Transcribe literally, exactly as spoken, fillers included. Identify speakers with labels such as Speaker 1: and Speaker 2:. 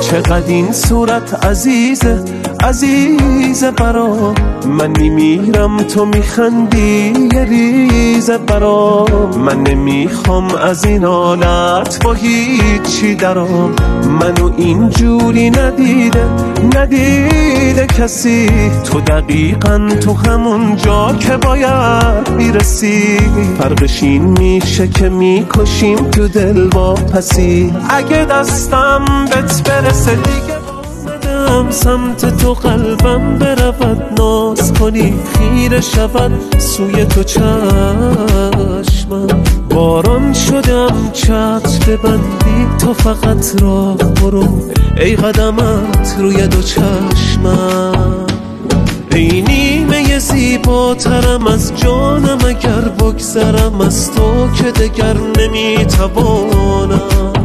Speaker 1: چقدر این صورت عزیزه عزیزه برام، من نمیرم تو میخندی یه ریزه برام. من نمیخوام از این حالت با هیچی درام، منو اینجوری ندیده ندیده کسی. تو دقیقا تو همون جا که باید میرسی، فرقش این میشه که میکشیم تو دل با پسی. اگه دستم بهت برسه دیگه سمت تو قلبم برود، ناز کنی خیره شود سوی تو چشمم. باران شدم چتر ببندی تو فقط راه برو، ای قدمت روی دو چشمم. ای نیمه زیباترم از جانم، اگر بگذرم از تو که دگر نمیتوانم.